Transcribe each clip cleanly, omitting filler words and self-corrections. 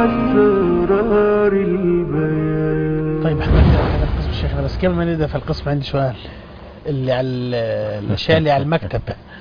أسرار البيان. طيب احنا هذا القسم شيخنا، بس قبل ما نبدأ في القسم عندي سؤال. اللي على الأشياء اللي على المكتب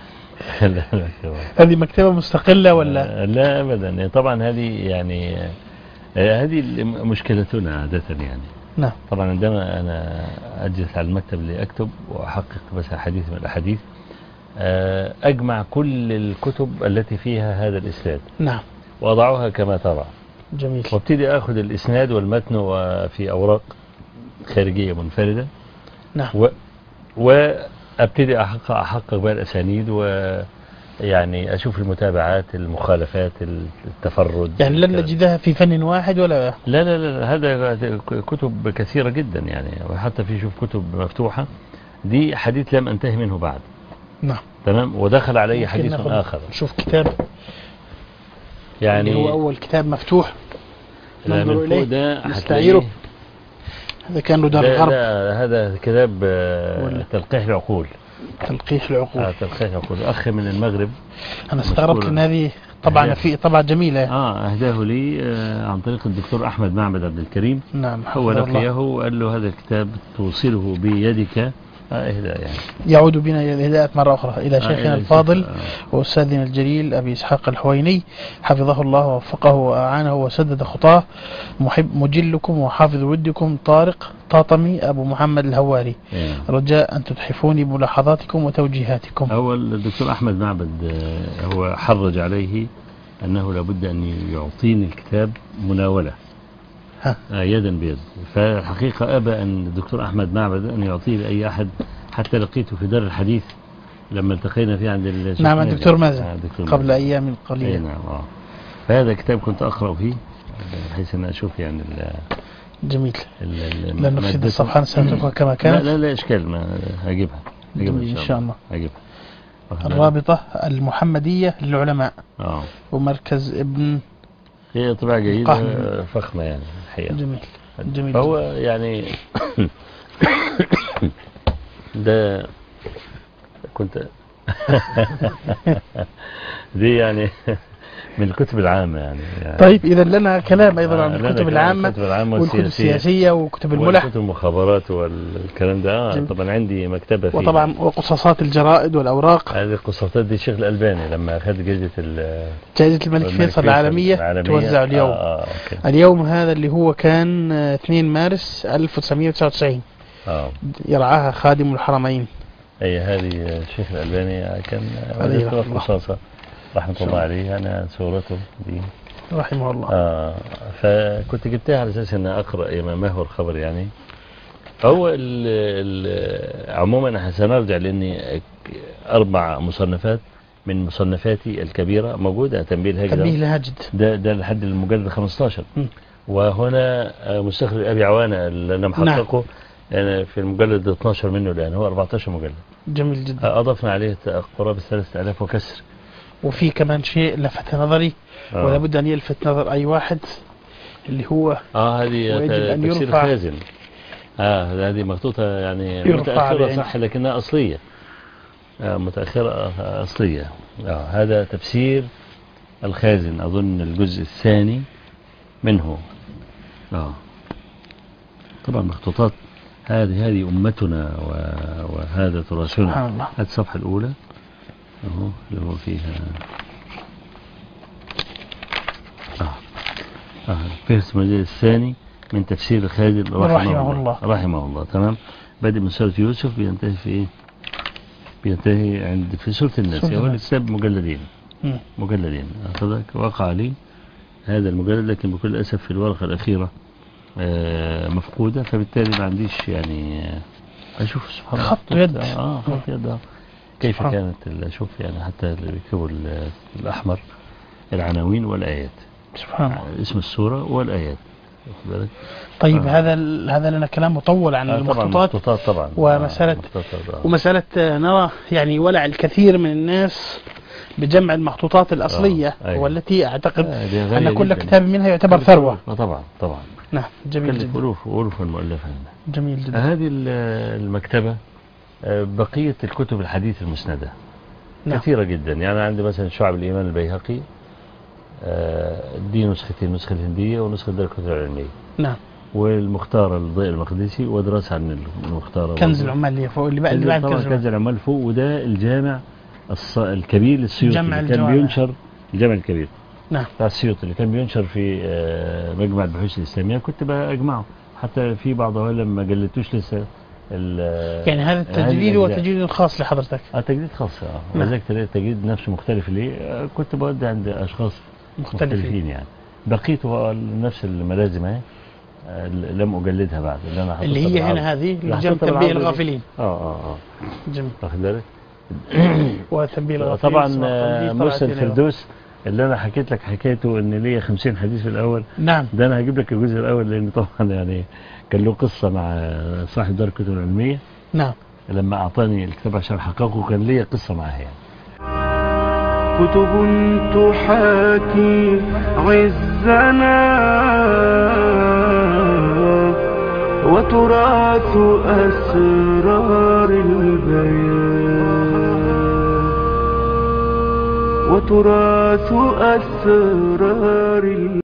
هذه مكتبة مستقلة ولا؟ لا أبدا، طبعا هذه يعني هذه مشكلتنا عادة يعني. نعم. طبعا عندما أنا أجلس على المكتب لأكتب وأحقق بس حديث من الأحاديث، أجمع كل الكتب التي فيها هذا الإسناد. نعم. وأضعها كما ترى. جميل. وابتدي أخذ الإسناد والمتن وفي أوراق خارجية منفردة. نعم. وابتدي أحقق بقى الأسانيد، ويعني أشوف المتابعات، المخالفات، التفرد. يعني لن نجدها في فن واحد ولا؟ لا لا لا، هذا كتب كثيرة جدا يعني، وحتى في شوف كتب مفتوحة دي حديث لم أنتهي منه بعد. نعم. تمام. ودخل علي حديث آخر. نشوف كتاب يعني هو أول كتاب مفتوح ننظر إليه ده نستعيره. هذا كان له دار الغرب. هذا كتاب تلقيح العقول. تلقيح العقول. تلقيح العقول. أخ من المغرب. أنا استغربت إن هذه طبعا في طبعا جميلة. أهداه لي عن طريق الدكتور أحمد معبد عبد الكريم. نعم. هو لقيه وقال له هذا الكتاب توصله بيدك إهداء يعني. يعود بنا إلى الهداية مرة أخرى إلى شيخنا الفاضل وأستاذنا الجليل أبي إسحاق الحويني حفظه الله ووفقه وأعانه وسدد خطاه. مجلكم وحافظ ودكم طارق طاطمي أبو محمد الهواري. رجاء أن تتحفوني بملاحظاتكم وتوجيهاتكم. أول الدكتور أحمد معبد هو حرج عليه أنه لابد أن يعطيني الكتاب مناولة يدا بيد. فالحقيقة أبى أن الدكتور أحمد معبد أن يعطيه لأي أحد، حتى لقيته في دار الحديث لما التقينا فيه عند نعم الدكتور مازن قبل أيام قليلة. نعم. فهذا كتاب كنت أقرأ فيه بحيث أن أشوف يعني جميل. لا نفسد الصفحة نسألتها كما كانت. لا إشكال، ما هجيبها إن شاء الله. هجيبها. الرابطة المحمدية للعلماء. ومركز ابن. هي طبعا جيدة فخمة يعني الحقيقة. جميل. فهو يعني ده كنت دي يعني من الكتب العامة يعني. طيب إذا لنا كلام أيضا عن الكتب العامة والكتب السياسية وكتب الملح وكتب المخابرات والكلام ده. طبعا عندي مكتبة فيه. وطبعا وقصاصات الجرائد والأوراق. هذه القصاصات دي الشيخ الألباني لما أخذ جائزة الملك فيصل العالمية توزع اليوم. اليوم هذا اللي هو كان 2 مارس 1999. يرعاها خادم الحرمين. أي هذه الشيخ الألباني كان وزير القصاصة رحمة الله عليه. أنا صورته دي رحمه الله. فكنت جبتها على أساس أن أقرأ ما هو الخبر يعني. هو عموما سنرجع لأني 4 مصنفات من مصنفاتي الكبيرة موجودة. تنبيه الهاجد ده لحد المجلد 15. وهنا مستخرج أبي عوانة اللي أنا محققه يعني في المجلد 12 منه الآن، هو 14 مجلد. جميل جدا. أضفنا عليه قرابة 3000 وكسر. وفي كمان شيء لفت نظري ولا بد أن يلفت نظر أي واحد اللي هو هذه تفسير خازن. هذه مخطوطة يعني متأخرة صح لكنها أصلية. متأخرة أصلية. هذا تفسير الخازن أظن الجزء الثاني منه. طبعا مخطوطات هذه أمتنا وهذا تراثنا. هذه الصفحة الأولى اللي هو فيها فهرس المجال الثاني من تفسير الخازن رحمه الله. تمام. بدأ من سورة يوسف بينتهي في إيه؟ بينتهي في سورة الناس. هو الكتاب مجلدين. وقع لي هذا المجلد لكن بكل أسف في الورقة الأخيرة مفقودة، فبالتالي ما عنديش يعني أشوف سبحان الله خط يد. خط يد كيف كانت أشوف يعني حتى اللي بيكتبوا الأحمر العناوين والآيات. سبحان الله. اسم السورة والآيات. طيب هذا لنا كلام مطول عن المخطوطات طبعا. ومسألة نرى يعني ولع الكثير من الناس بجمع المخطوطات الأصلية والتي أعتقد أن كل كتاب منها يعتبر ثروة. طبعا. نعم. جميل جدا. ألوف المؤلفة. جميل جدا. هذه المكتبة بقية الكتب الحديث المسندة كثيرة جدا يعني. عندي مثلا شعب الإيمان البيهقي دي نسختين، نسخة الهندية ونسخة دار الكتب العلمية. نعم. والمختارة للضيء المقدسي، ودراسة عن المختارة. كنز العمال اللي فوق، اللي بعد كنز العمال فوق، وده الجامع الكبير للسيوطي اللي كان بينشر، الجامع الكبير نعم بتاع السيوطي اللي كان بينشر في مجمع البحوث الإسلامية. كنت بأجمعه، حتى في بعضها لما جلدتوش لسه. يعني هذا التجديد هو تجديد خاص لحضرتك؟ تجديد خاص. وذلك التجديد نفسه مختلف ليه. كنت بودي عند أشخاص مختلفين يعني. بقيته نفس الملازم اهي، لم أجلدها بعد، اللي هي هنا هذه لجنة تنبيه الغافلين. جميل. واخد بالك. وتنبيه الغافلين طبعا مرسل الفردوس اللي انا حكيت لك حكايته ان ليا 50 حديث في الاول. نعم. ده انا هجيب لك الجزء الاول، لان طبعا يعني كان له قصة مع صاحب دار الكتب العلمية. نعم. لما اعطاني الكتاب عشان احققه كان ليا قصة معاه يعني. كتب تحاكي عزنا وتراث أسرار البيان، وتراث أسرار